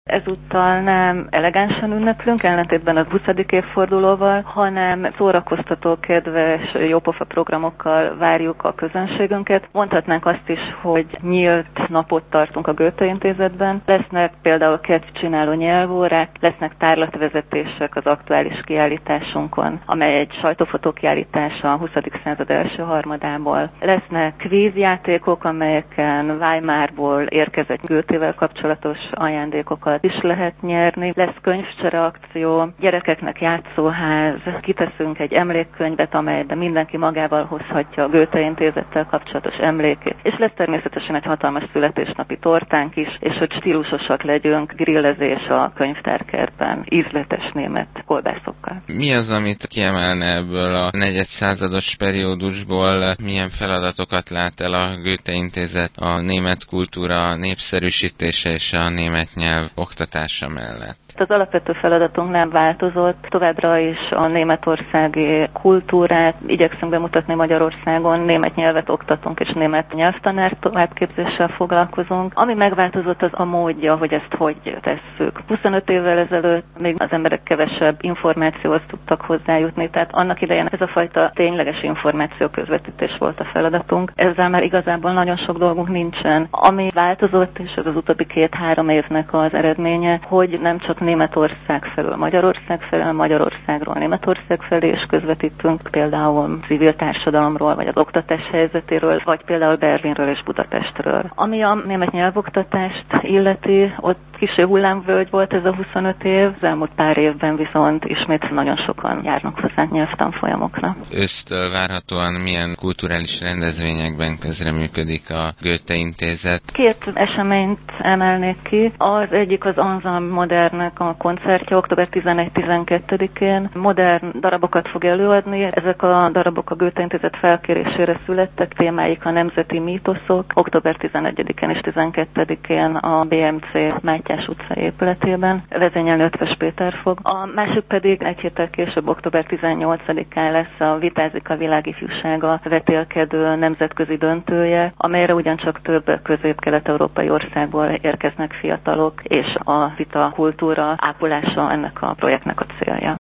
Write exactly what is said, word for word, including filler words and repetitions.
Ezúttal nem elegánsan ünneplünk, ellentétben a huszadik évfordulóval, hanem szórakoztató, kedves, jópofa programokkal várjuk a közönségünket. Mondhatnánk azt is, hogy nyílt napot tartunk a Goethe Intézetben. Lesznek például kedvcsináló nyelvórák, lesznek tárlatvezetések az aktuális kiállításunkon, amely egy sajtófotókiállítás a huszadik század első harmadából. Lesznek kvízjátékok, amelyeken Weimarból érkezett Goethével kapcsolatos ajándékokat is lehet nyerni. Lesz könyvcsere akció, gyerekeknek játszóház, kiteszünk egy emlékkönyvet, amelyben mindenki magával hozhatja a Goethe Intézettel kapcsolatos emlékét. És lesz természetesen egy hatalmas születésnapi tortánk is, és hogy stílusosak legyünk, grillezés a könyvtárkertben, ízletes német kolbászokkal. Mi az, amit kiemelne ebből a negyedszázados periódusból? Milyen feladatokat lát el a Goethe Intézet a német kultúra népszerűsítése és a német nyelv oktatása mellett? Az alapvető feladatunk nem változott, továbbra is a németországi kultúrát igyekszünk bemutatni Magyarországon, német nyelvet oktatunk és német nyelvtanár továbbképzéssel foglalkozunk. Ami megváltozott, az a módja, hogy ezt hogy tesszük. huszonöt évvel ezelőtt még az emberek kevesebb információhoz tudtak hozzájutni, tehát annak idején ez a fajta tényleges információ közvetítés volt a feladatunk. Ezzel már igazából nagyon sok dolgunk nincsen. Ami változott, és ez az utóbbi két-három évnek az eredménye, hogy nem csak Németország felől Magyarország felől, Magyarországról Németország felé is közvetítünk, például civil társadalomról, vagy az oktatás helyzetéről, vagy például Berlinről és Budapestről. Ami a német nyelvoktatást illeti, ott kissé hullámvölgy volt ez a huszonöt év, az elmúlt pár évben viszont ismét nagyon sokan járnak hozzánk nyelvtanfolyamokra. Ősztől várhatóan milyen kulturális rendezvényekben közreműködik a Goethe Intézet? Két eseményt emelnék ki. Az egyik az Ensemble Modernnek a koncertje október tizenegy-tizenkettedikén. Modern darabokat fog előadni. Ezek a darabok a Goethe Intézet felkérésére születtek, témáik a nemzeti mítoszok. október tizenegyedikén és tizenkettedikén a bé em cé Mátyás utca épületében vezényelni Ötvös Péter fog. A másik pedig egy héttel később, október tizennyolcadikán lesz a Vitázik a világ ifjúsága vetélkedő nemzetközi döntője, amelyre ugyancsak több közép-kelet-európai országból érkeznek fiatalok, és a vita kultúra ápolása ennek a projektnek a célja.